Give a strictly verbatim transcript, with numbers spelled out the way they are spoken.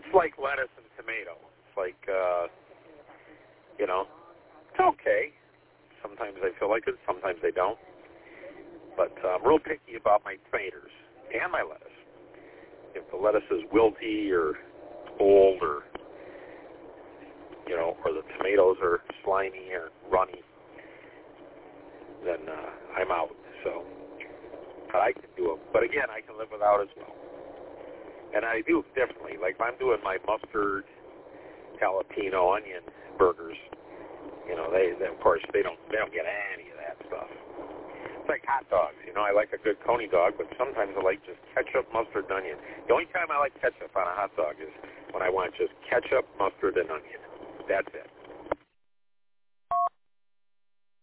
it's like lettuce and tomato. It's like, uh, you know, it's okay. Sometimes I feel like it, sometimes I don't. But uh, I'm real picky about my tomatoes and my lettuce. If the lettuce is wilty or old or, you know, or the tomatoes are slimy or runny, then uh, I'm out. So I can do it. But again, I can live without as well. And I do differently. Like if I'm doing my mustard, jalapeno, onion burgers, you know, they, they of course they don't they don't get any of that stuff. It's like hot dogs. You know, I like a good coney dog, but sometimes I like just ketchup, mustard, and onion. The only time I like ketchup on a hot dog is when I want just ketchup, mustard, and onion. That's it.